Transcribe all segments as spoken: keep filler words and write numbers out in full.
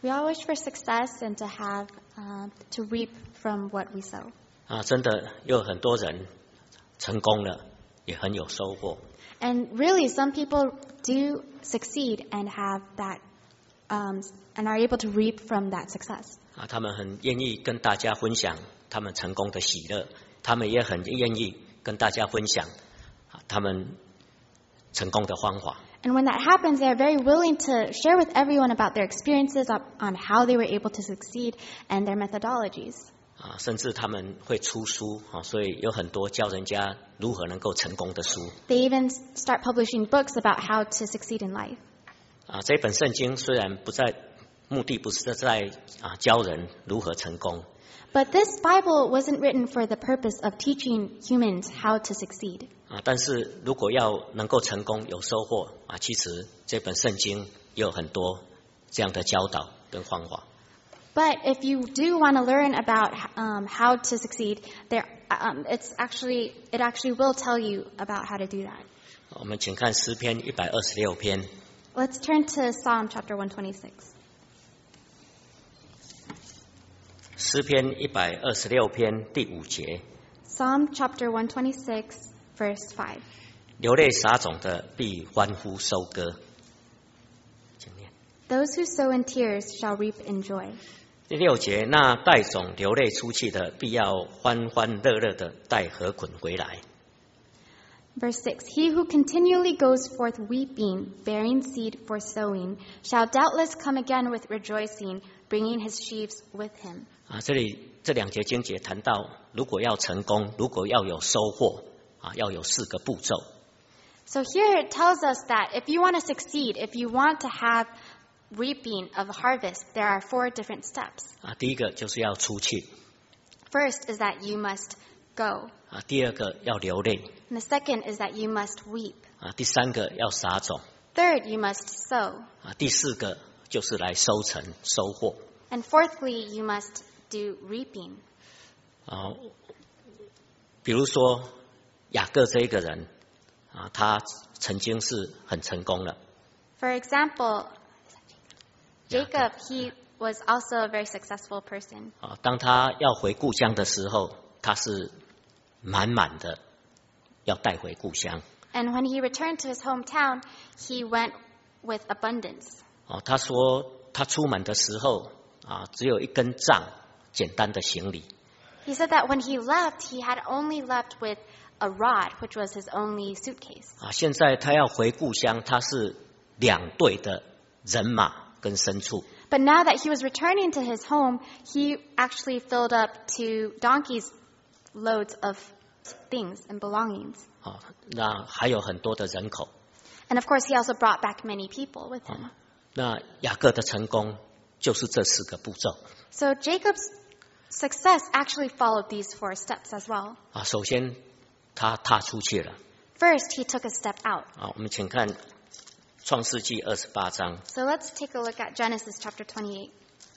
We all wish for success and to have, uh, to reap from what we sow. 啊，真的有很多人成功了，也很有收获。 And really, some people do succeed and have that, um, and are able to reap from that success. 啊，他们很愿意跟大家分享他们成功的喜乐，他们也很愿意跟大家分享啊他们成功的方法。 And when that happens, they are very willing to share with everyone about their experiences on how they were able to succeed and their methodologies. 啊，甚至他们会出书啊，所以有很多教人家如何能够成功的书。 They even start publishing books about how to succeed in life. 啊，这本圣经虽然不在目的不是在啊教人如何成功。 But this Bible wasn't written for the purpose of teaching humans how to succeed. 啊，但是如果要能够成功有收获啊，其实这本圣经也有很多这样的教导跟方法。 But if you do want to learn about um, how to succeed, there, um, it's actually it actually will tell you about how to do that. 我们请看诗篇一百二十六篇。 Let's turn to Psalm chapter one twenty-six. 诗篇一百二十六篇第五节。 Psalm chapter one twenty-six, verse five. 流泪撒种的必欢呼收割。 Those who sow in tears shall reap in joy. 第六节，那带种流泪出去的，必要欢欢乐乐的带禾捆回来。 Verse six, He who continually goes forth weeping, bearing seed for sowing, shall doubtless come again with rejoicing, bringing his sheaves with him. 啊，这里这两节经节谈到，如果要成功，如果要有收获，啊，要有四个步骤。 So here it tells us that if you want to succeed, if you want to have reaping of a harvest, there are four different steps. 啊，第一个就是要出去。 First is that you must go. 啊，第二个要流泪。 And the second is that you must weep. 啊，第三个要撒种。 Third, you must sow. 啊，第四个就是来收成收获。 And fourthly, you must do reaping. 啊，比如说雅各这一个人，啊，他曾经是很成功了。 For example, Jacob, he was also a very successful person. 啊，当他要回故乡的时候，他是满满的要带回故乡。 And when he returned to his hometown, he went with abundance. 哦，他说他出门的时候啊，只有一根杖，简单的行李。 He said that when he left, he had only left with a rod, which was his only suitcase. 啊，现在他要回故乡，他是两队的人马跟牲畜。 But now that he was returning to his home, he actually filled up two donkeys' loads of things and belongings. 啊，那还有很多的人口。 And of course, he also brought back many people with him. 啊，那雅各的成功就是这四个步骤。 So Jacob's success actually followed these four steps as well. 啊，首先他踏出去了。 First, he took a step out. 啊，我们请看创世纪二十八章。 So let's take a look at Genesis chapter twenty-eight.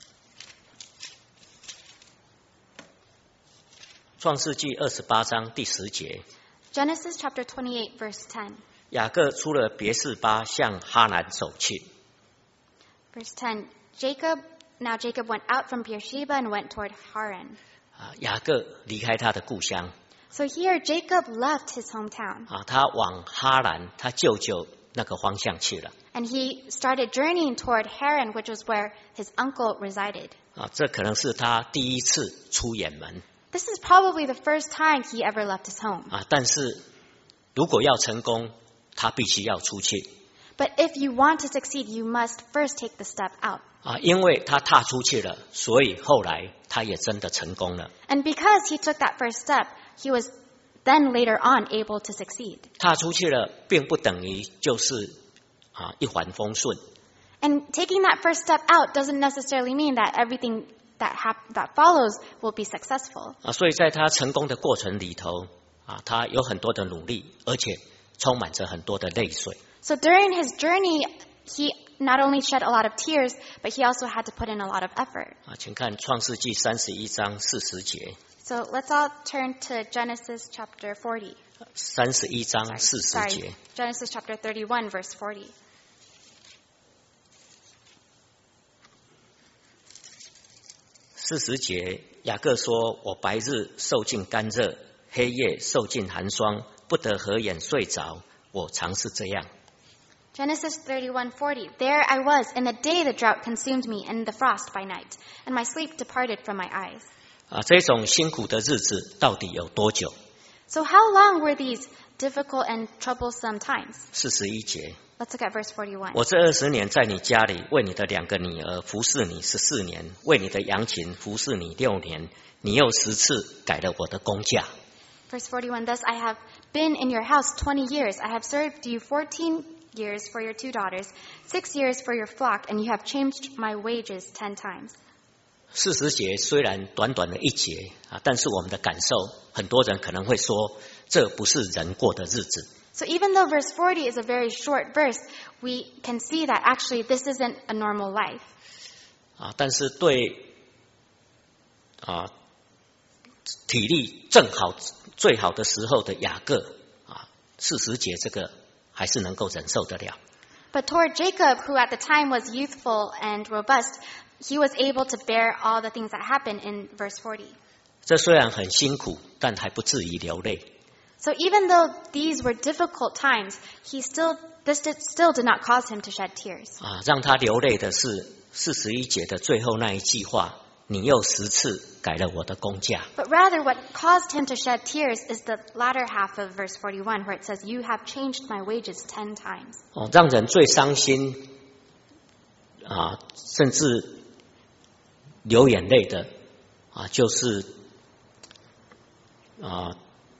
创世纪二十八章第十节。 Genesis chapter twenty-eight, verse ten. 雅各出了别是巴，向哈兰走去。 Verse ten. Jacob, now Jacob went out from Beersheba and went toward Haran. 啊，雅各离开他的故乡。 So here Jacob left his hometown. 啊，他往哈兰他舅舅那个方向去了。 And he started journeying toward Haran, which was where his uncle resided. 啊，这可能是他第一次出远门。 This is probably the first time he ever left his home. 啊，但是如果要成功，他必须要出去。 But if you want to succeed, you must first take the step out. 啊，因为他踏出去了，所以后来他也真的成功了。 And because he took that first step, he was then later on able to succeed. 踏出去了，并不等于就是啊一帆风顺。 And taking that first step out doesn't necessarily mean that everything that hap- that follows will be successful. 啊，所以在他成功的过程里头，啊，他有很多的努力，而且充满着很多的泪水。 So during his journey, he not only shed a lot of tears, but he also had to put in a lot of effort. 啊，请看创世纪三十一章四十节。 So let's all turn to Genesis chapter forty. 三十一章四十 Sorry, 节。 Genesis chapter thirty-one, verse forty. 四十节，雅各说：“我白日受尽干热，黑夜受尽寒霜，不得合眼睡着。我常是这样。” Genesis thirty-one forty. There I was. In the day the drought consumed me, and the frost by night, and my sleep departed from my eyes. 啊，这种辛苦的日子到底有多久？ So how long were these difficult and troublesome times? 四十一节。 Let's look at verse forty-one. 我这二十年在你家里，为你的两个女儿服侍你十四年，为你的羊群服侍你六年，你又十次改了我的工价。 Verse forty-one. Thus I have been in your house twenty years. I have served you fourteen years for your two daughters, six years for your flock, and you have changed my wages ten times. 四十节虽然短短的一节啊，但是我们的感受，很多人可能会说，这不是人过的日子。 So even though verse forty is a very short verse, we can see that actually this isn't a normal life. 啊，但是对啊体力正好最好的时候的雅各啊，四十节这个还是能够忍受得了。 But toward Jacob, who at the time was youthful and robust, he was able to bear all the things that happened in verse forty. 这虽然很辛苦，但还不至于流泪。 So even though these were difficult times, he still this did, still did not cause him to shed tears. 啊，让他流泪的是四十一节的最后那一句话：“你又十次改了我的工价。” But rather, what caused him to shed tears is the latter half of verse forty-one, where it says, "You have changed my wages ten times." 哦，让人最伤心啊，甚至流眼泪的啊，就是啊。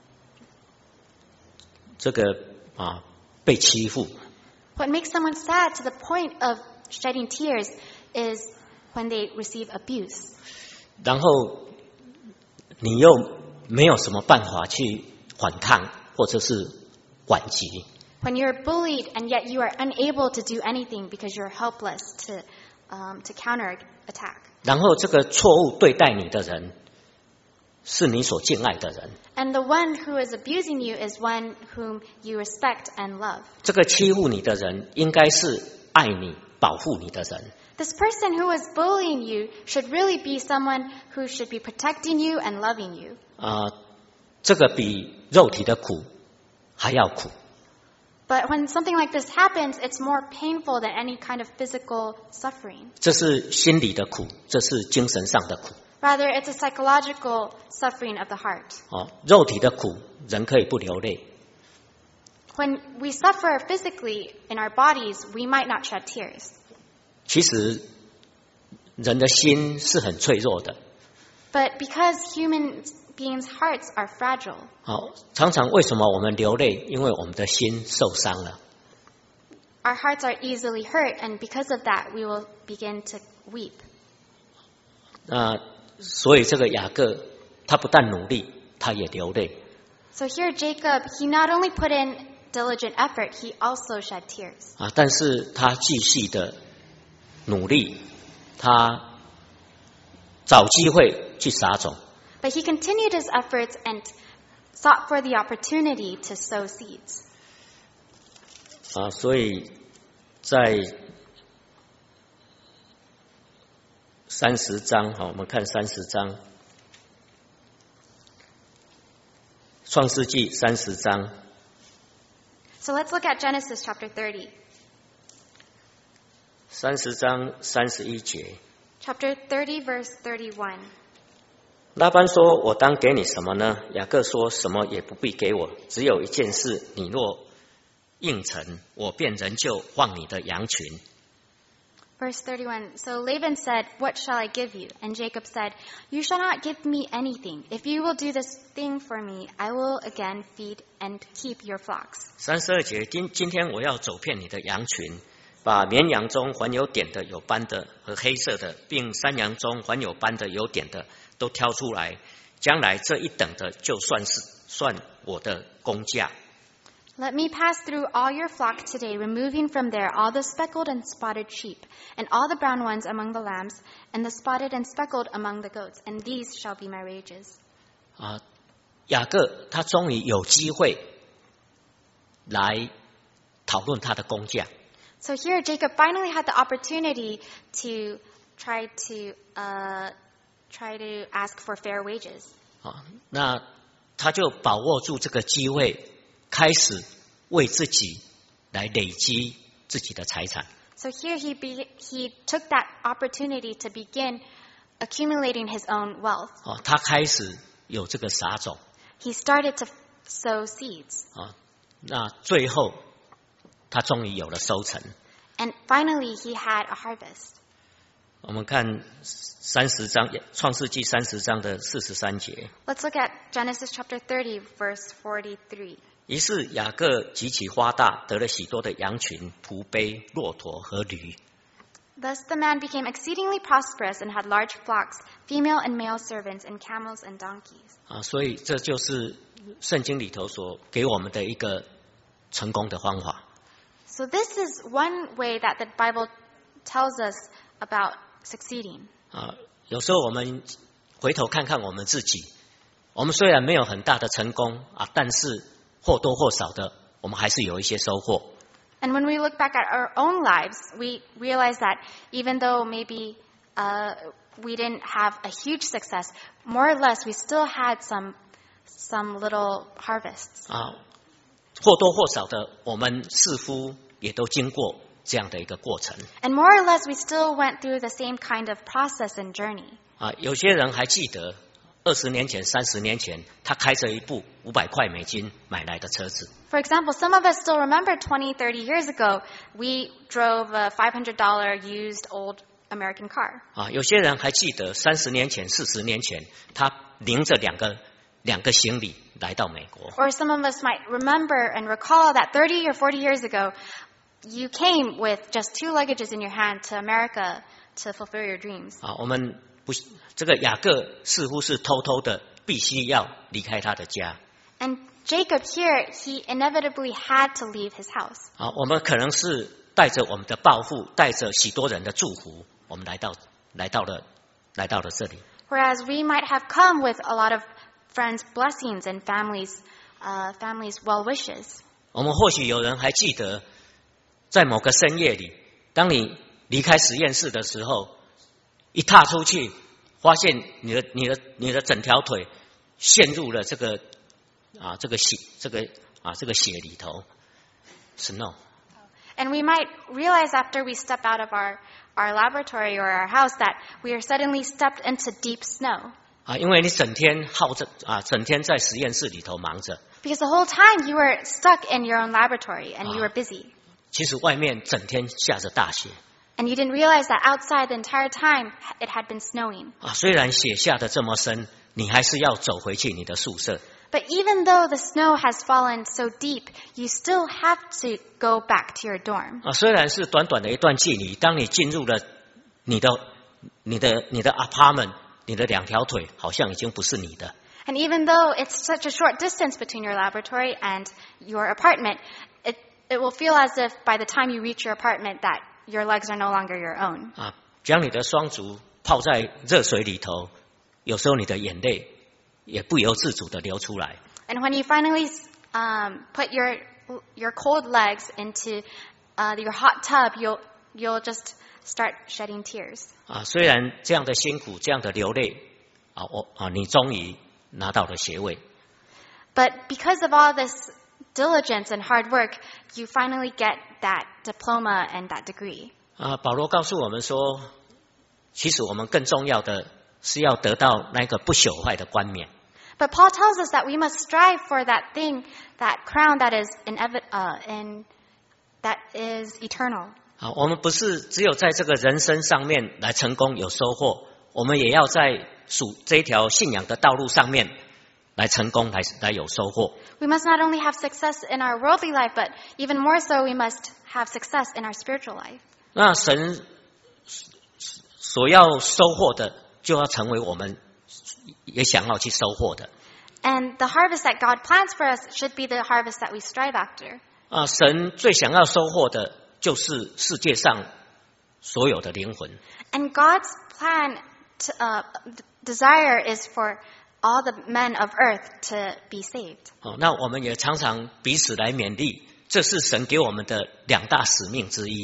这个啊被欺负。 What makes someone sad to the point of shedding tears is when they receive abuse. 然后你又没有什么办法去反抗或者是反击。 When you're bullied and yet you are unable to do anything because you're helpless to um, to counter attack. 然后这个错误对待你的人是你所敬爱的人。 And the one who is abusing you is one whom you respect and love. 这个欺负你的人应该是爱你、保护你的人。 This person who is bullying you should really be someone who should be protecting you and loving you. 啊、呃，这个比肉体的苦还要苦。 But when something like this happens, it's more painful than any kind of physical suffering. 这是心理的苦，这是精神上的苦。 Rather, it's a psychological suffering of the heart. 哦，肉体的苦，人可以不流泪。 When we suffer physically in our bodies, we might not shed tears. 其实，人的心是很脆弱的。 But because human beings' hearts are fragile. 好，常常为什么我们流泪？因为我们的心受伤了。 Our hearts are easily hurt, and because of that, we will begin to weep. 那所以这个雅各，他不但努力，他也流泪。 So here, Jacob, he not only put in diligent effort, he also shed tears. 啊，但是他继续的努力，他找机会去撒种。 But he continued his efforts and sought for the opportunity to sow seeds. 啊，所以在三十章，好，我们看三十章，创世纪三十章。 So let's look at Genesis chapter thirty. 三十章三十一节。 Chapter thirty, verse thirty-one. 拉班说：“我当给你什么呢？”雅各说：“什么也不必给我，只有一件事，你若应承，我便仍旧放你的羊群。” Verse thirty-one. So Laban said, "What shall I give you?" And Jacob said, "You shall not give me anything. If you will do this thing for me, I will again feed and keep your flocks." 三十二节，今今天我要走遍你的羊群，把绵羊中凡有点的、有斑的和黑色的，并山羊中凡有斑的、有点的，都挑出来。将来这一等的，就算是算我的工价。 Let me pass through all your flock today, removing from there all the speckled and spotted sheep, and all the brown ones among the lambs, and the spotted and speckled among the goats, and these shall be my wages. 啊，雅各他终于有机会来讨论他的工价。 So here Jacob finally had the opportunity to try to uh, try to ask for fair wages. 啊，那他就把握住这个机会，开始为自己来累积自己的财产。 So here he be, he took that opportunity to begin accumulating his own wealth. 啊，他开始有这个撒种。 He started to sow seeds. 啊，那最后他终于有了收成。 And finally he had a harvest. 我们看三十章，创世纪三十章的四十三节。 Let's look at Genesis chapter thirty, verse forty-three. 于是雅各极其发大，得了许多的羊群、仆婢、骆驼和驴。 Thus the man became exceedingly prosperous and had large flocks, female and male servants, and camels and donkeys. 啊，所以这就是圣经里头所给我们的一个成功的方法。 So this is one way that the Bible tells us about succeeding. 啊，有时候我们回头看看我们自己，我们虽然没有很大的成功啊，但是或多或少的，我们还是有一些收获。 And when we look back at our own lives, we realize that even though maybe uh, we didn't have a huge success, more or less we still had some some little harvests. 啊，或多或少的，我们似乎也都经过这样的一个过程。 And more or less we still went through the same kind of process and journey. 啊，有些人还记得二十年前、三十年前，他开着一部五百块美金买来的车子。 For example, some of us still remember twenty, thirty years ago, we drove a five hundred dollars used old American car. 啊，有些人还记得三十年前、四十年前，他拎着两个两个行李来到美国。 Or some of us might remember and recall that thirty or forty years ago, you came with just two luggages in your hand to America to fulfill your dreams. 啊，我们不，这个雅各似乎是偷偷的，必须要离开他的家。 And Jacob here, he inevitably had to leave his house. 啊，我们可能是带着我们的抱负，带着许多人的祝福，我们来到来到了来到了这里。 Whereas we might have come with a lot of friends' blessings and families, uh, families' well wishes. 我们或许有人还记得，在某个深夜里，当你离开实验室的时候，一踏出去，发现你的你的你的整条腿陷入了这个啊这个血这个啊这个血里头 ，snow。 And we might realize after we step out of our, our laboratory or our house that we are suddenly stepped into deep snow. 啊，因为你整天耗着啊，整天在实验室里头忙着。 Because the whole time you were stuck in your own laboratory and you were busy. 其实外面整天下着大雪。 And you didn't realize that outside the entire time it had been snowing. 啊，虽然雪下得这么深，你还是要走回去你的宿舍。 But even though the snow has fallen so deep, you still have to go back to your dorm. 啊，虽然是短短的一段距离，当你进入了你的、你的、你的 apartment， 你的两条腿好像已经不是你的。 And even though it's such a short distance between your laboratory and your apartment, it, it will feel as if by the time you reach your apartment that your legs are no longer your own. 啊，将你的双足泡在热水里头，有时候你的眼泪也不由自主的流出来。 And when you finally um, put your your cold legs into uh, your hot tub, you'll you'll just start shedding tears. 啊，虽然这样的辛苦，这样的流泪，啊，我啊，你终于拿到了学位。 But because of all this diligence and hard work, you finally get that diploma and that degree. 啊，保罗告诉我们说，其实我们更重要的是要得到那个不朽坏的冠冕。 But Paul tells us that we must strive for that thing, that crown that is inevi- uh, in, that is eternal. 啊，我们不是只有在这个人生上面来成功有收获，我们也要在属这条信仰的道路上面来成功，来来有收获。 We must not only have success in our worldly life, but even more so, we must have success in our spiritual life. 那神所要收获的，就要成为我们也想要去收获的。 And the harvest that God plans for us should be the harvest that we strive after. 啊，神最想要收获的就是世界上所有的灵魂。 And God's plan, to, uh, desire is for all the men of earth to be saved. 哦，那我们也常常彼此来勉励，这是神给我们的两大使命之一。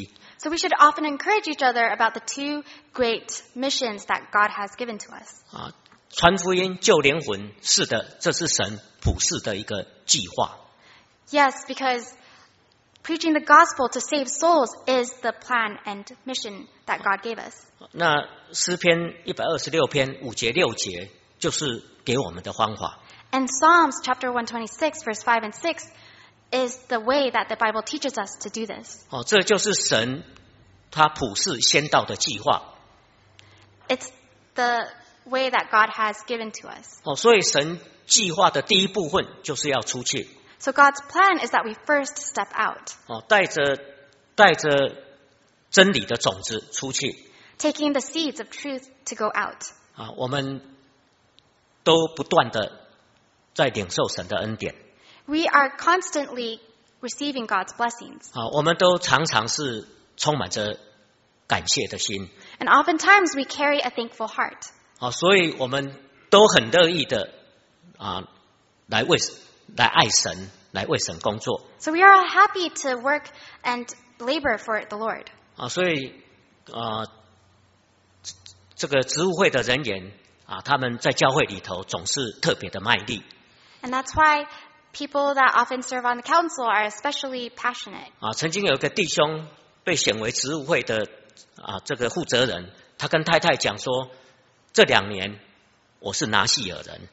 So we should often encourage each other about the two great missions that God has given to us. 啊，传福音救灵魂，是的，这是神普世的一个计划。 Yes, because preaching the gospel to save souls is the plan and mission that God gave us. 那诗篇一百二十六篇五节六节就是给我们的方法。 And Psalms chapter one twenty-six verse five and six is the way that the Bible teaches us to do this. 哦，这就是神他普世先道的计划。 It's the way that God has given to us. 哦，所以神计划的第一部分就是要出去。 So God's plan is that we first step out, 哦，带着带着真理的种子出去。 taking the seeds of truth to go out. 啊，我们都不断的在领受神的恩典。 We are constantly receiving God's blessings. 啊，我们都常常是充满着感谢的心。 And oftentimes we carry a thankful heart. 啊，所以我们都很乐意的啊，来为来爱神，来为神工作。 So we are happy to work and labor for the Lord. 啊，所以啊，这个植物会的人员啊，他们在教会里头总是特别的卖力。 And that's why people that often serve on the council are especially passionate. 啊，曾经有一个弟兄被选为植物会的啊这个负责人，他跟太太讲说，这两年我是拿细尔人。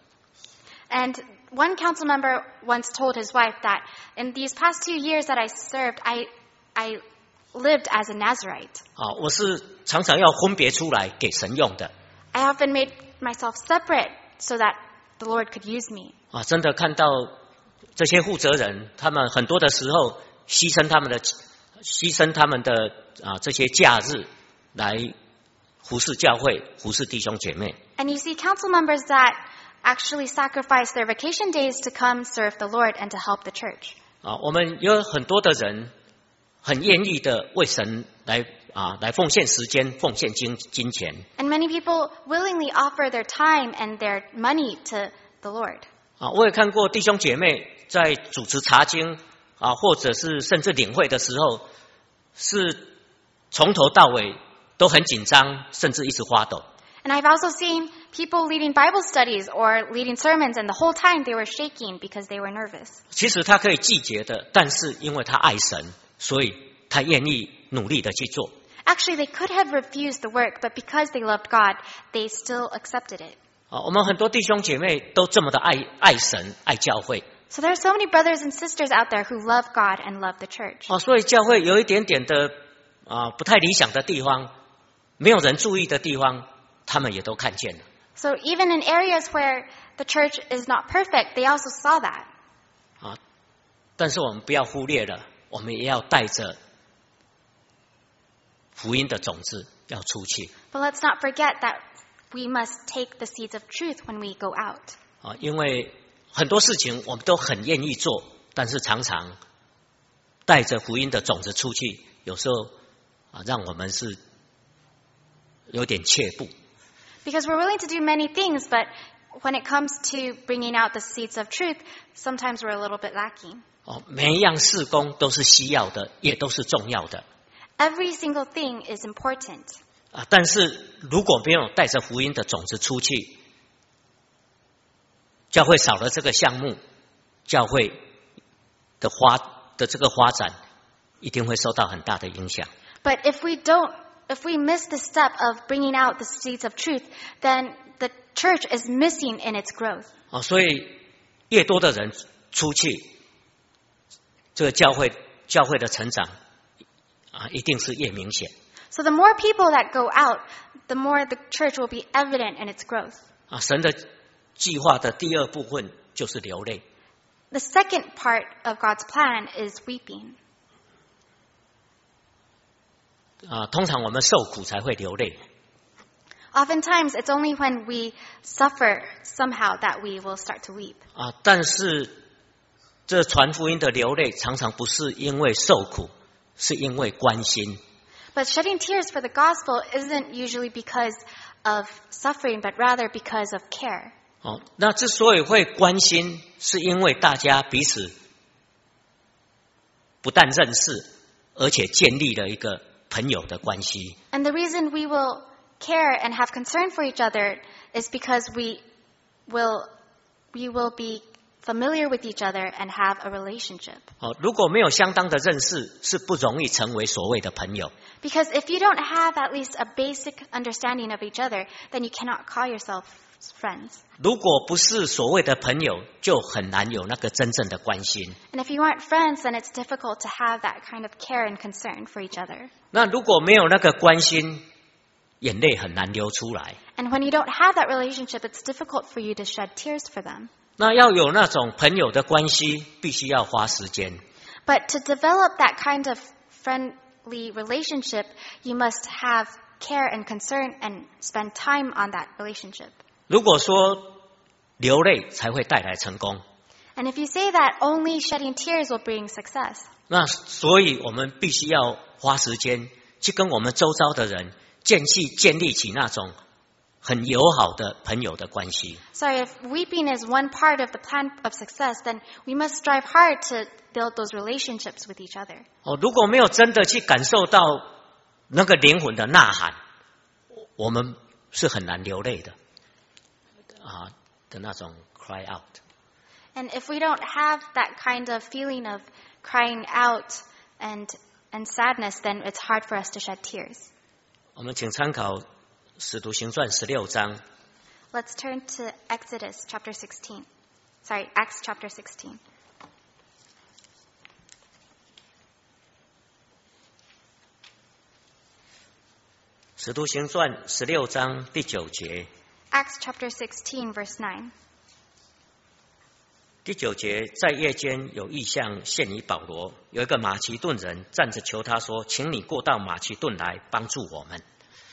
And one council member once told his wife that in these past two years that I served, I, I lived as a Nazarite. 啊，我是常常要分别出来给神用的。 I often made myself separate so that the Lord could use me. 啊，真的看到这些负责人，他们很多的时候牺牲他们的牺牲他们的啊这些假日来服侍教会，服侍弟兄姐妹。 And you see council members that actually sacrifice their vacation days to come serve the Lord and to help the church. 啊，我们有很多的人很愿意的为神来啊来奉献时间，奉献金金钱。 And many people willingly offer their time and their money to the Lord. 啊，我也看过弟兄姐妹在主持查经啊，或者是甚至领会的时候，是从头到尾都很紧张，甚至一直发抖。 And I've also seen people leading Bible studies or leading sermons, and the whole time they were shaking because they were nervous. 其实他可以拒绝的，但是因为他爱神，所以他愿意努力的去做。 Actually, they could have refused the work, but because they loved God, they still accepted it. 啊，我们很多弟兄姐妹都这么的爱爱神、爱教会。 So there are so many brothers and sisters out there who love God and love the church. 啊，所以教会有一点点的啊不太理想的地方，没有人注意的地方，他们也都看见了。 So even in areas where the church is not perfect, they also saw that. 啊，但是我们不要忽略了，我们也要带着福音的种子要出去。 But let's not forget that we must take the seeds of truth when we go out. 啊，因为很多事情我们都很愿意做，但是常常带着福音的种子出去，有时候啊，让我们是有点却步。 Because we're willing to do many things, but when it comes to bringing out the seeds of truth, sometimes we're a little bit lacking. 哦，每一样事工都是需要的，也都是重要的。 Every single thing is important. 啊，但是如果没有带着福音的种子出去，教会少了这个项目，教会的发的这个发展一定会受到很大的影响。 But if we don't, if we miss the step of bringing out the seeds of truth, then the church is missing in its growth. 啊，所以越多的人出去，这个教会教会的成长啊，一定是越明显。 So the more people that go out, the more the church will be evident in its growth. 啊，神的计划的第二部分就是流泪。 The second part of God's plan is weeping. 啊，通常我们受苦才会流泪。 Oftentimes, it's only when we suffer somehow that we will start to weep. 啊，但是这传福音的流泪，常常不是因为受苦，是因为关心。 But shedding tears for the gospel isn't usually because of suffering, but rather because of care. 哦，那之所以会关心，是因为大家彼此不但认识，而且建立了一个朋友的关系。 And the reason we will care and have concern for each other is because we will we will be familiar with each other and have a relationship. 哦，如果没有相当的认识，是不容易成为所谓的朋友。 Because if you don't have at least a basic understanding of each other, then you cannot call yourself friends. 如果不是所谓的朋友，就很难有那个真正的关心。 And if you aren't friends, then it's difficult to have that kind of care and concern for each other. 那如果没有那个关心，眼泪很难流出来。 And when you don't have that relationship, it's difficult for you to shed tears for them. 那要有那种朋友的关系，必须要花时间。 But to develop that kind of friendly relationship, you must have care and concern and spend time on that relationship. 如果说流泪才会带来成功， And if you say that only shedding tears will bring success, 那所以我们必须要花时间去跟我们周遭的人建立建立起那种很友好的朋友的关系。 sorry, if weeping is one part of the plan of success, then we must strive hard to build those relationships with each other. 哦，如果没有真的去感受到那个灵魂的呐喊，我们是很难流泪的啊的那种 cry out。 And if we don't have that kind of feeling of crying out and and sadness, then it's hard for us to shed tears. 我们请参考使徒行传十六章 Let's turn to Exodus chapter sixteen. Sorry, Acts chapter sixteen. 使徒行传十六章第九节， Acts chapter sixteen, verse nine. 第九节，在夜间有异象现于保罗，有一个马其顿人站着求他说：“请你过到马其顿来帮助我们。”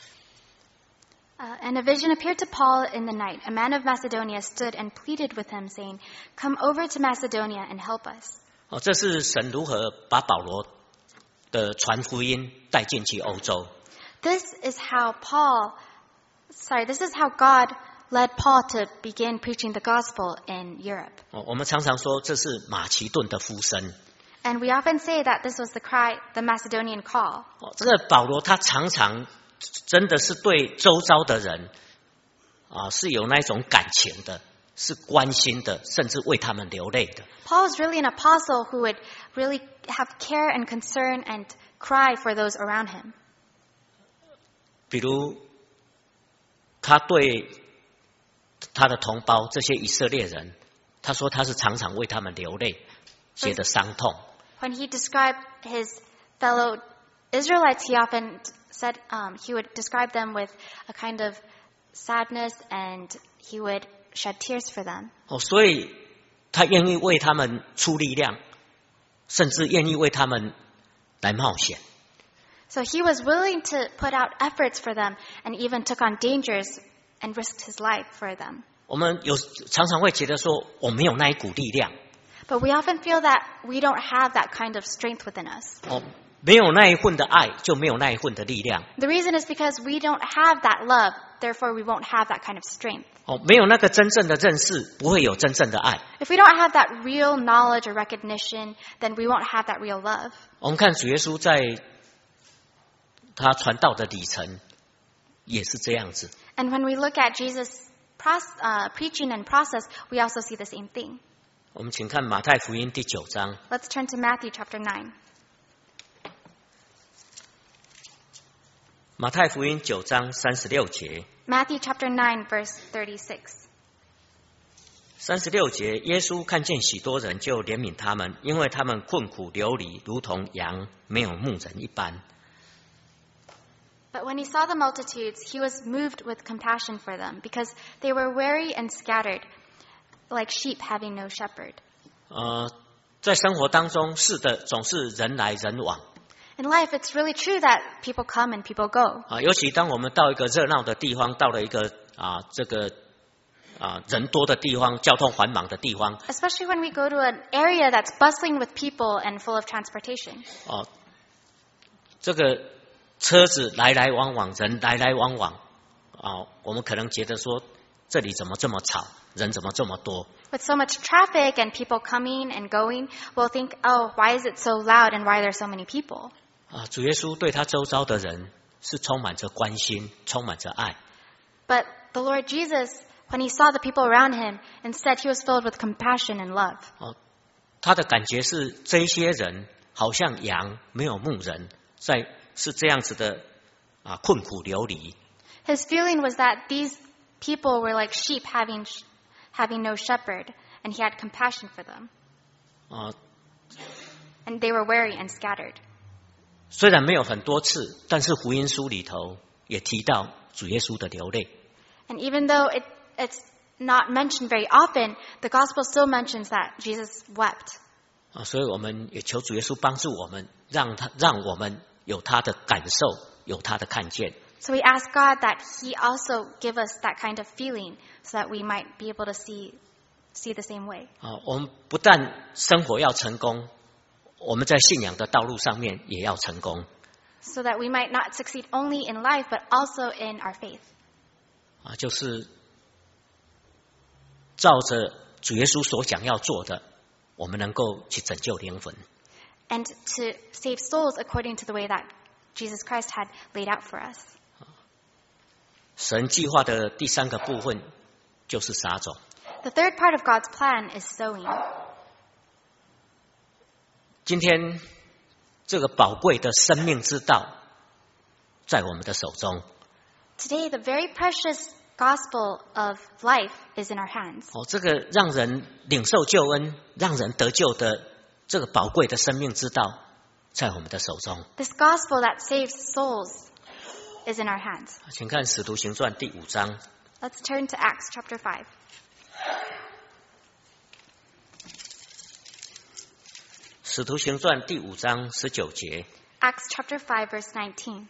Uh, and a vision appeared to Paul in the night. A man of Macedonia stood and pleaded with him, saying, "Come over to Macedonia and help us." 哦，这是神如何把保罗的传福音带进去欧洲。 This is how Paul, sorry, this is how God led Paul to begin preaching the gospel in Europe. 哦，我们常常说这是马其顿的呼声。 And we often say that this was the cry, the Macedonian call. 哦，这个保罗他常常真的是对周遭的人啊是有那种感情的，是关心的，甚至为他们流泪的。 Paul was really an apostle who would really have care and concern and cry for those around him. 比如他对他的同胞这些以色列人，他说他是常常为他们流泪，觉得伤痛。 When he described his fellow Israelites, he often said um, he would describe them with a kind of sadness and he would shed tears for them. 哦，所以他愿意为他们出力量，甚至愿意为他们来冒险。 So he was willing to put out efforts for them and even took on dangers and risked his life for them. 我们有常常会觉得说，我没有那一股力量， But we often feel that we don't have that kind of strength within us. 哦，没有那一份的爱，就没有那一份的力量。 The reason is because we don't have that love, therefore we won't have that kind of strength. 哦，没有那个真正的认识，不会有真正的爱。 If we don't have that real knowledge or recognition, then we won't have that real love. 我们看主耶稣在他传道的里程也是这样子。 And when we look at Jesus' proce- uh, preaching and process, we also see the same thing. 我们请看马太福音第九章， Let's turn to Matthew chapter nine. 马太福音九章三十六节。 Matthew chapter nine, verse thirty-six. 三十六节，耶稣看见许多人，就怜悯他们，因为他们困苦流离，如同羊没有牧人一般。 But when he saw the multitudes, he was moved with compassion for them, because they were weary and scattered, like sheep having no shepherd. 呃，在生活当中，是的，总是人来人往 In life, it's really true that people come and people go. 啊。尤其当我们到一个热闹的地方，到了一个啊这个啊人多的地方，交通繁忙的地方， Especially when we go to an area that's bustling with people and full of transportation. 哦、这个车子来来往往，人来来往往啊，我们可能觉得说，这里怎么这么吵，人怎么这么多？ With so much traffic and people coming and going, we'll think, oh, why is it so loud and why are there so many people? 啊，主耶稣对他周遭的人是充满着关心，充满着爱。 But the Lord Jesus, when he saw the people around him, instead he was filled with compassion and love. 哦，他的感觉是这些人好像羊没有牧人，在是这样子的啊困苦流离。 His feeling was that these people were like sheep having having no shepherd, and he had compassion for them. 啊， And they were weary and scattered. 虽然没有很多次，但是福音书里头也提到主耶稣的流泪。 And even though it, it's not mentioned very often, the gospel still mentions that Jesus wept. 啊，所以我们也求主耶稣帮助我们，让他让我们有他的感受，有他的看见。 So we ask God that he also give us that kind of feeling so that we might be able to see, see the same way. 啊，我们不但生活要成功，我们在信仰的道路上面也要成功。 So that we might not succeed only in life, but also in our faith. 啊，就是照着主耶稣所讲要做的，我们能够去拯救灵魂。 And to save souls according to the way that Jesus Christ had laid out for us. 神计划的第三个部分就是撒种。 The third part of God's plan is sowing. 今天这个宝贵的生命之道在我们的手中。 Today, the very precious gospel of life is in our hands. 哦，这个让人领受救恩、让人得救的这个宝贵的生命之道在我们的手中。 This gospel that saves souls is in our hands. 请看《使徒行传》第五章。 Let's turn to Acts chapter five. 使徒行传第五章十九节。 Acts chapter five, verse nineteen.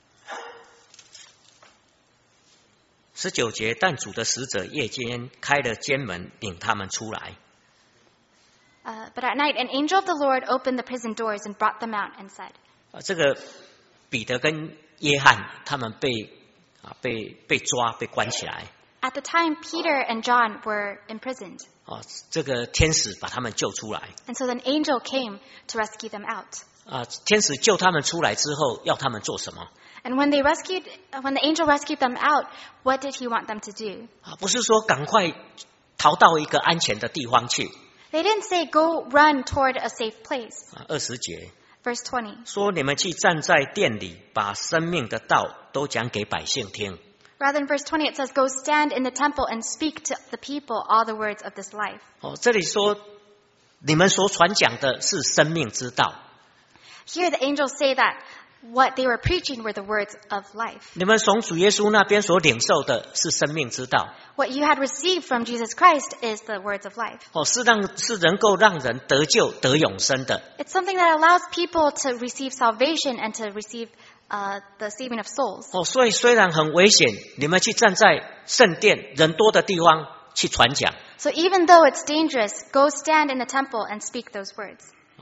十九节，但主的使者夜间开了监门，领他们出来。 Uh, but at night, an angel of the Lord opened the prison doors and brought them out and said. 啊，这个彼得跟约翰他们被啊被被抓被关起来。 At the time, Peter and John were imprisoned. 啊，这个天使把他们救出来。 And so an angel came to rescue them out. 啊，天使救他们出来之后，要他们做什么？ And when they rescued, when the angel rescued them out, what did he want them to do? 啊，不是说赶快逃到一个安全的地方去。 They didn't say, go run toward a safe place. 啊，二十节 Verse twenty. 说你们去站在殿里，把生命的道都讲给百姓听。 Rather in verse twenty, it says, go stand in the temple and speak to the people all the words of this life. 哦，这里说你们所传讲的是生命之道。 Here the angels say that what they were preaching were the words of life. 你们从主耶稣那边所领受的是生命之道。 What you had received from Jesus Christ is the words of life. 哦，是让是能够让人得救得永生的。 It's something that allows people to receive salvation and to receive uh, the saving of souls. 哦，所以虽然很危险，你们去站在圣殿人多的地方去传讲。 So even though it's dangerous, go stand in the temple and speak those words.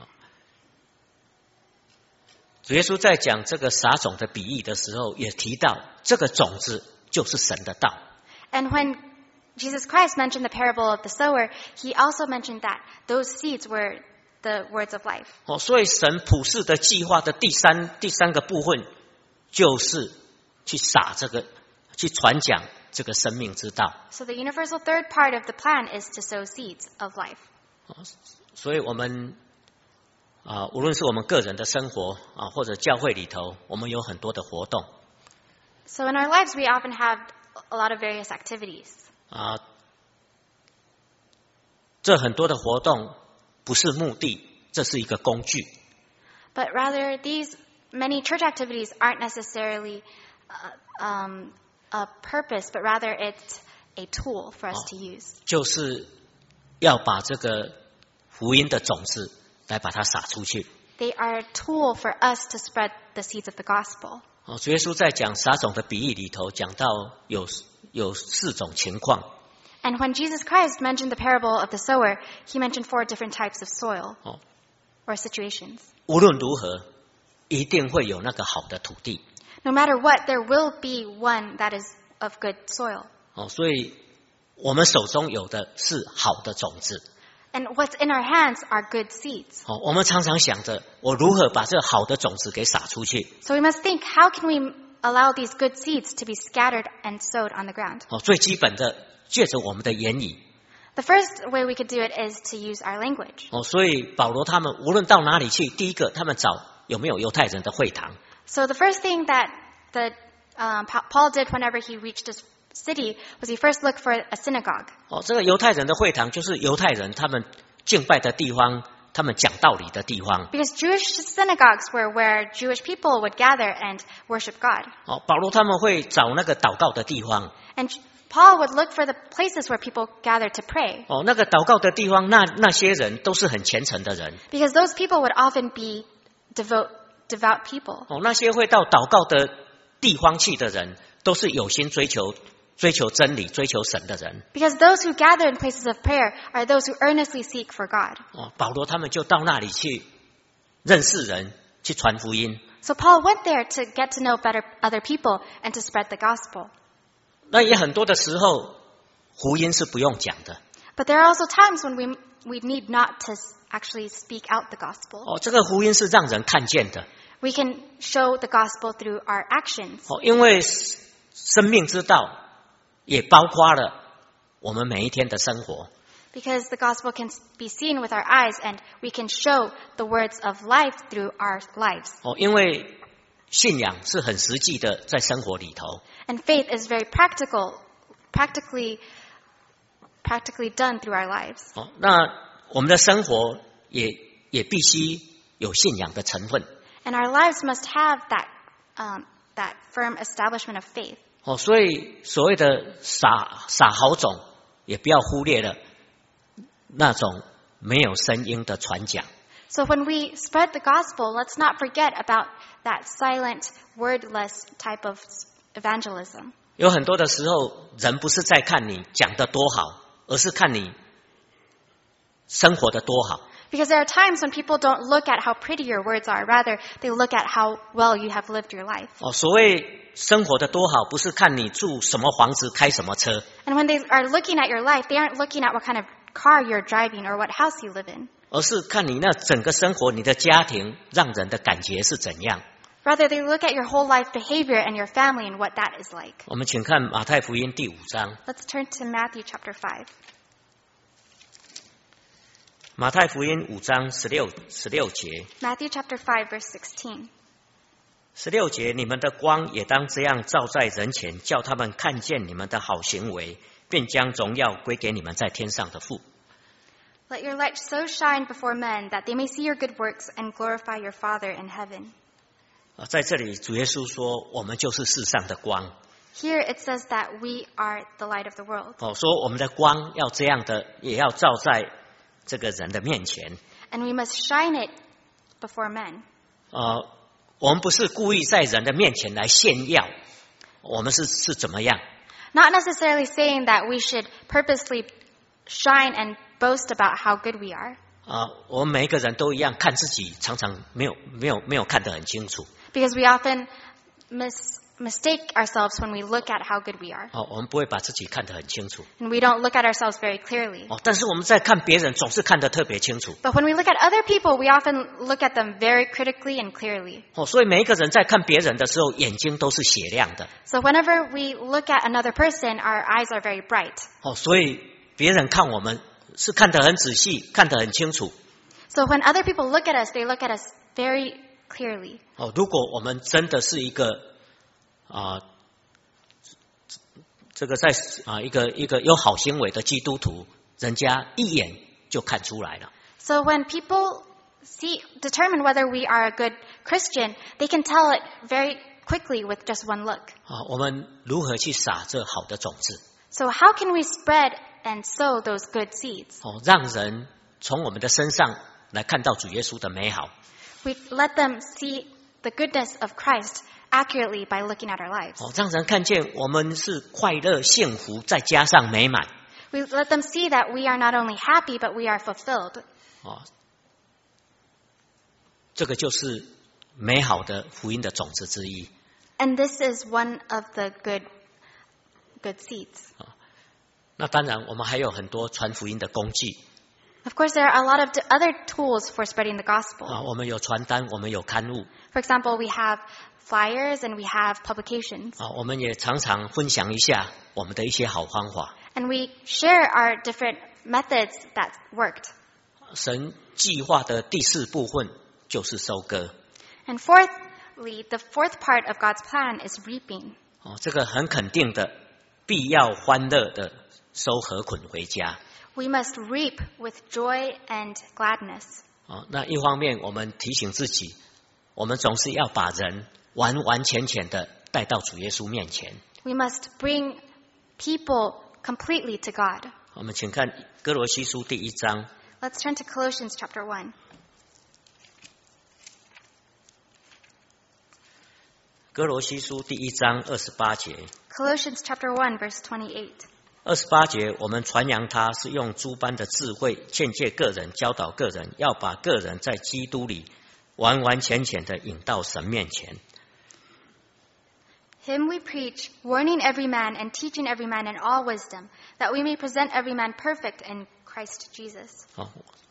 主耶稣在讲这个撒种的比喻的时候，也提到这个种子就是神的道。 And when Jesus Christ mentioned the parable of the sower, he also mentioned that those seeds were the words of life. 哦，所以神普世的计划的第三第三个部分，就是去撒这个，去传讲这个生命之道。 So the universal third part of the plan is to sow seeds of life. 所以我们啊，无论是我们个人的生活啊，或者教会里头，我们有很多的活动。 So in our lives, we often have a lot of various activities. 啊，这很多的活动不是目的，这是一个工具。 But rather, these many church activities aren't necessarily uh, um, a purpose, but rather it's a tool for us to use. 就是要把这个福音的种子来把它撒出去。 They are a tool for us to spread the seeds of the gospel. 哦，主耶稣在讲撒种的比喻里头，讲到有有四种情况。 And when Jesus Christ mentioned the parable of the sower, he mentioned four different types of soil 哦， or situations. 无论如何，一定会有那个好的土地。 No matter what, there will be one that is of good soil. 哦，所以我们手中有的是好的种子。 And what's in our hands are good seeds. 哦，我们常常想着我如何把这好的种子给撒出去。 So we must think, how can we allow these good seeds to be scattered and sowed on the ground? 哦，最基本的借着我们的言语。 The first way we could do it is to use our language. 哦，所以保罗他们无论到哪里去，第一个他们找有没有犹太人的会堂。 So the first thing that the, um, Pa- Paul did whenever he reached this city was he first looked for a synagogue. 哦，这个犹太人的会堂就是犹太人他们敬拜的地方，他们讲道理的地方。 Because Jewish synagogues were where Jewish people would gather and worship God. 哦，保罗他们会找那个祷告的地方。 And Paul would look for the places where people gathered to pray. 哦，那个祷告的地方，那那些人都是很虔诚的人。 Because those people would often be devout, devout people. 哦，那些会到祷告的地方去的人，都是有心追求追求真理、追求神的人。 Because those who gather in places of prayer are those who earnestly seek for God. 哦，保罗他们就到那里去认识人，去传福音。 So Paul went there to get to know better other people and to spread the gospel. 那也很多的时候，福音是不用讲的。 But there are also times when we, we need not to actually speak out the gospel. 哦，这个福音是让人看见的。 We can show the gospel through our actions. 哦，因为生命之道也包括了我们每一天的生活。 Because the gospel can be seen with our eyes and we can show the words of life through our lives. 哦，因为信仰是很实际的，在生活里头。 And faith is very practical, practically, practically done through our lives. 哦，那我们的生活也也必须有信仰的成分。 And our lives must have that, um, that firm establishment of faith. 哦，所以所谓的撒撒好种，也不要忽略了那种没有声音的传讲。 So when we spread the gospel, let's not forget about that silent, wordless type of evangelism. 有很多的时候，人不是在看你讲得多好，而是看你生活得多好。 Because there are times when people don't look at how pretty your words are. Rather, they look at how well you have lived your life. 哦，所谓生活得多好，不是看你住什么房子、开什么车， And when they are looking at your life, they aren't looking at what kind of car you're driving or what house you live in. 而是看你那整个生活、你的家庭让人的感觉是怎样。 Rather, they look at your whole life behavior and your family and what that is like. 我们请看马太福音第五章。 Let's turn to Matthew chapter five. 马太福音五章十六十六节， Matthew chapter five, verse sixteen. 十六节，你们的光也当这样照在人前，叫他们看见你们的好行为，便将荣耀归给你们在天上的父。 Let your light so shine before men that they may see your good works and glorify your Father in heaven. 啊，在这里主耶稣说，我们就是世上的光。 Here it says that we are the light of the world. 哦，说我们的光要这样的，也要照在这个人的面前。 And we must shine it before men. 呃，我们不是故意在人的面前来炫耀，我们是是怎么样？ Not necessarily saying that we should purposely shine and boast about how good we are. 啊、我们每一个人都一样，看自己常常没有没有没有看得很清楚。 Because we often mis- mistake ourselves when we look at how good we are. 哦，我们不会把自己看得很清楚。 And we don't look at ourselves very clearly. 哦，但是我们在看别人，总是看得特别清楚。 But when we look at other people, we often look at them very critically and clearly. 哦，所以每一个人在看别人的时候，眼睛都是雪亮的。 So whenever we look at another person, our eyes are very bright. 哦，所以别人看我们是看得很仔细，看得很清楚。 So when other people look at us, they look at us very clearly. 哦，如果我们真的是一个啊、这个在啊、一个一个有好行为的基督徒，人家一眼就看出来了。 So when people see, determine whether we are a good Christian, they can tell it very quickly with just one look. 啊，我们如何去撒这好的种子？ So how can we spread and sow those good seeds? 哦，让人从我们的身上来看到主耶稣的美好。 We let them see the goodness of Christ accurately by looking at our lives. 哦，让人看见我们是快乐、幸福，再加上美满。 We let them see that we are not only happy, but we are fulfilled. 哦，这个就是美好的福音的种子之一。 And this is one of the good, good seeds. 那当然，我们还有很多传福音的工具。 Of course, there are a lot of other tools for spreading the gospel. 啊，我们有传单，我们有刊物。 For example, we have flyers and we have publications. 啊，我们也常常分享一下我们的一些好方法。 And we share our different methods that worked. 神计划的第四部分就是收割。 And fourthly, the fourth part of God's plan is reaping. 哦，这个很肯定的，必要欢乐的收禾捆回家。 We must reap with joy and gladness. 哦，那一方面我们提醒自己，我们总是要把人完完全全的带到主耶稣面前。 We must bring people completely to God. 我们请看哥罗西书第一章。 Let's turn to Colossians chapter one. 哥罗西书第一章二十八节。 Colossians chapter one, verse twenty-eight. 二十八节，我们传扬他是用诸般的智慧劝诫个人，教导个人，要把个人在基督里完完全全的引到神面前。 Him we preach, warning every man and teaching every man in all wisdom, that we may present every man perfect in Christ Jesus. 哦，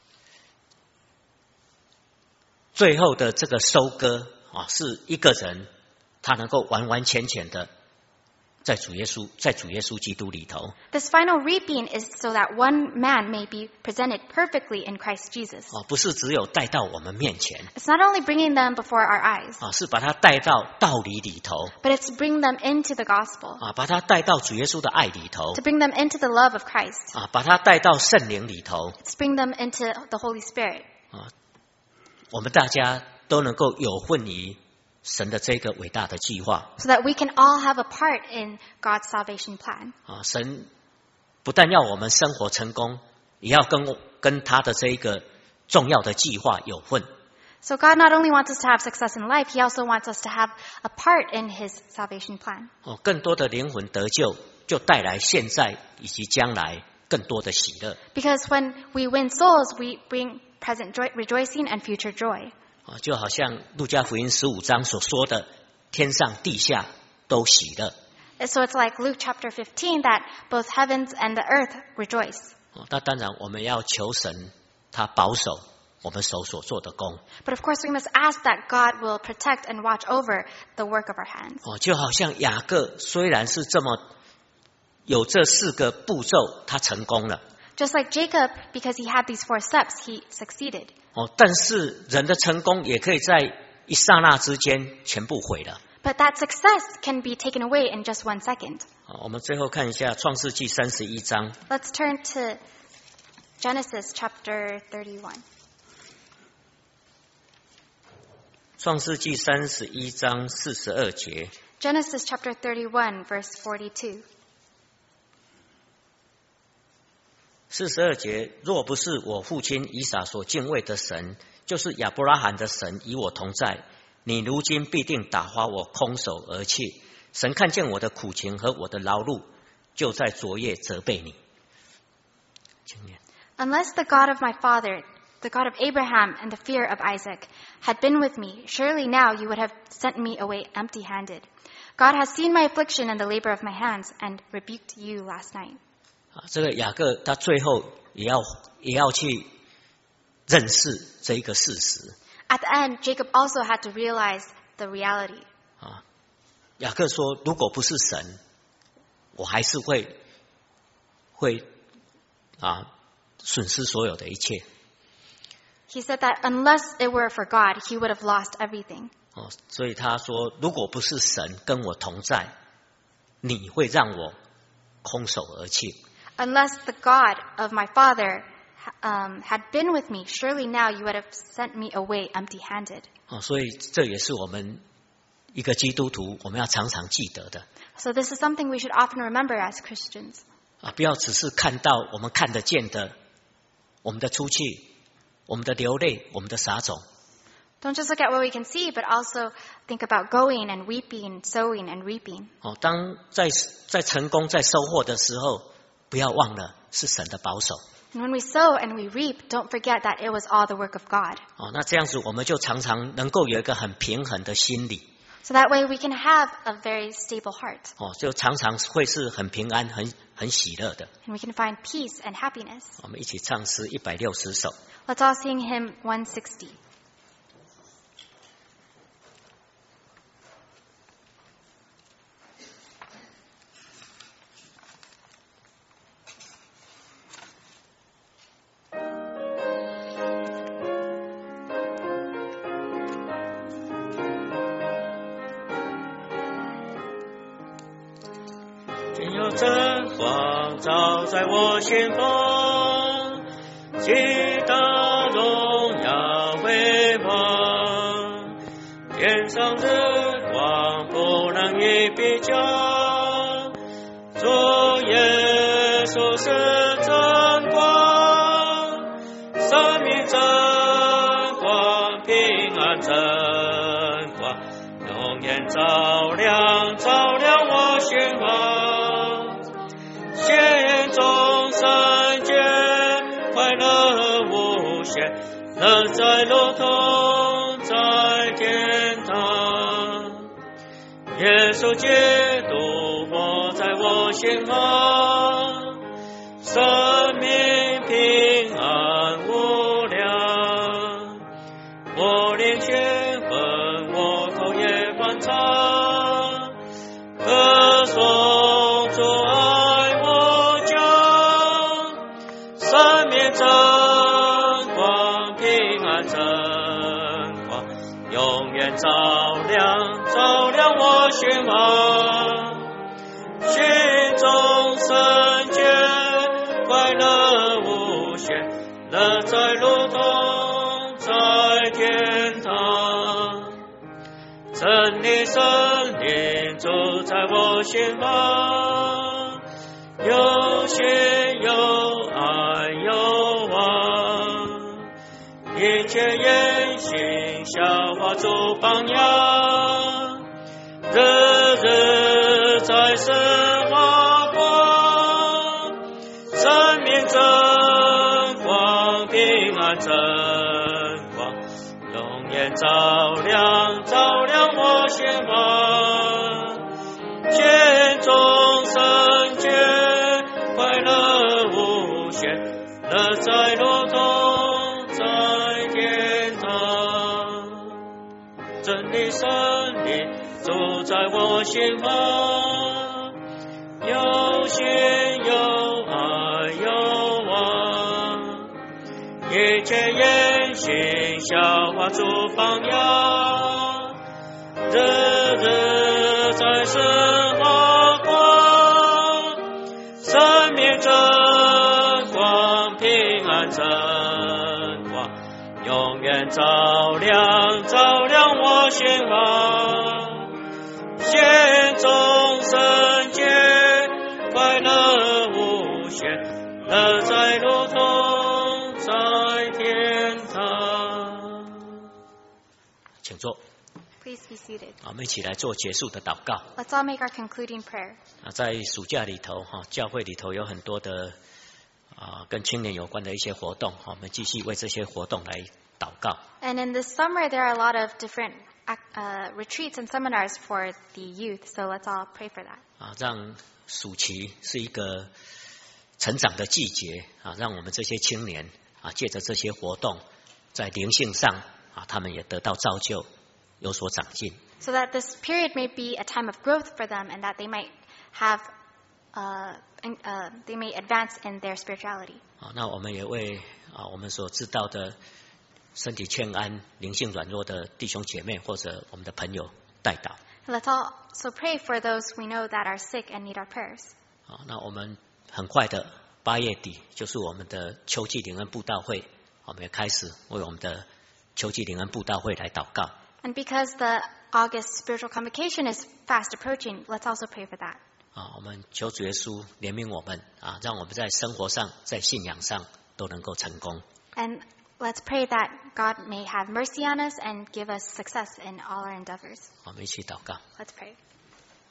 最后的这个收割啊，是一个人他能够完完全全的在主耶稣在主耶稣基督里头。 This final reaping is so that one man may be presented perfectly in Christ Jesus. 啊，不是只有带到我们面前。 It's not only bringing them before our eyes. 啊，是把他带到道理里头。 But it's to bring them into the gospel. 啊，把他带到主耶稣的爱里头。 To bring them into the love of Christ. 啊，把他带到圣灵里头。 To bring them into the Holy Spirit. 啊，我们大家都能够有份于神的这个伟大的计划。 So that we can all have a part in God's salvation plan. 啊，神不但要我们生活成功，也要跟跟他的这一个重要的计划有份。 So God not only wants us to have success in life, He also wants us to have a part in His salvation plan. 哦，更多的灵魂得救，就带来现在以及将来更多的喜乐。 Because when we win souls, we bring present joy, rejoicing and future joy. 啊，就好像路加福音十五章所说的，天上地下都喜乐。 So it's like Luke chapter fifteen that both heavens and the earth rejoice. 哦，那当然我们要求神他保守我们手所做的工。 But of course we must ask that God will protect and watch over the work of our hands. 哦，就好像雅各虽然是这么有这四个步骤，他成功了。 Just like Jacob, because he had these four steps, he succeeded. 哦，但是人的成功也可以在一刹那之间全部毁了。 But that success can be taken away in just one second. 好，我们最后看一下创世纪三十一章。 Let's turn to Genesis chapter thirty-one. 创世纪三十一章四十二节。 Genesis chapter thirty-one, verse forty-two. 四十二节，若不是我父亲以撒所敬畏的神，就是亚伯拉罕的神与我同在，你如今必定打发我空手而去。神看见我的苦情和我的劳碌，就在昨夜责备你。 Unless the God of my father, the God of Abraham and the fear of Isaac, had been with me, surely now you would have sent me away empty-handed. God has seen my affliction and the labor of my hands, and rebuked you last night. 啊，这个雅各他最后也要也要去认识这一个事实。 At the end, Jacob also had to realize the reality. 啊，雅各说，如果不是神，我还是会会啊损失所有的一切。 He said that unless it were for God, he would have lost everything. 哦，所以他说，如果不是神跟我同在，你会让我空手而去。 Unless the God of my father um, had been with me, surely now you would have sent me away empty-handed. 哦，所以这也是我们一个基督徒我们要常常记得的。 So this is something we should often remember as Christians. 啊，不要只是看到我们看得见的，我们的出去，我们的流泪，我们的撒种。 Don't just look at what we can see, but also think about going and weeping, sowing and reaping. 哦，当在在成功在收获的时候，不要忘了是神的保守。 And when we sow and we reap, don't forget that it was all the work of God. 哦，那这样子我们就常常能够有一个很平衡的心理。 So that way we can have a very stable heart. 哦，就常常会是很平安、很很喜乐的。 And we can find peace and happiness. 我们一起唱诗一百六十首。 Let's all sing hymn one sixty. 今有真光照在我心房，极大荣耀辉煌，天上日光不能一比较，主耶稣是真光，生命真光，平安真光，永远照亮照亮我心房。心中圣洁，快乐无限，乐在如同在天堂。耶稣基督活在我心房，生命平安无量。我灵兴奋，我口也欢唱，歌颂主爱我家，生命真光，平安真光，永远照亮照亮我心房。心中圣洁，快乐无限，乐在如同在天堂。真理圣灵住在我心房，有心有爱有望，一切言行效法主榜样，日日在世发光，生命真光，平安真光，永远照亮照亮我心房。心中圣洁，快乐无限，乐在如同在天堂。真理圣灵住在我心房，有心有爱有望，一切言行效法主榜样，日日在世发光，生命真光，平安真光，永远照亮照亮我心房。心中圣洁，快乐无限，乐在如同在天堂。请坐。 Please be seated. 我们一起来做结束的祷告。 Let's all make our concluding prayer. 啊，在暑假里头，哈，教会里头有很多的啊跟青年有关的一些活动，我们继续为这些活动来祷告。 And in the summer, there are a lot of different uh, retreats and seminars for the youth. So let's all pray for that. 啊，让暑期是一个成长的季节啊，让我们这些青年啊，借着这些活动，在灵性上啊，他们也得到造就，有所长进。 So that this period may be a time of growth for them, and that they might have, uh, uh, they may advance in their spirituality. 啊，那我们也为啊我们所知道的身体欠安、灵性软弱的弟兄姐妹或者我们的朋友代祷。 Let's also pray for those we know that are sick and need our prayers. 啊，那我们很快的八月底就是我们的秋季灵恩布道会，我们也开始为我们的秋季灵恩布道会来祷告。 And because the August spiritual convocation is fast approaching, let's also pray for that. 啊，我们求主耶稣怜悯我们啊，让我们在生活上、在信仰上都能够成功。 And let's pray that God may have mercy on us and give us success in all our endeavors. 我们一起祷告。 Let's pray.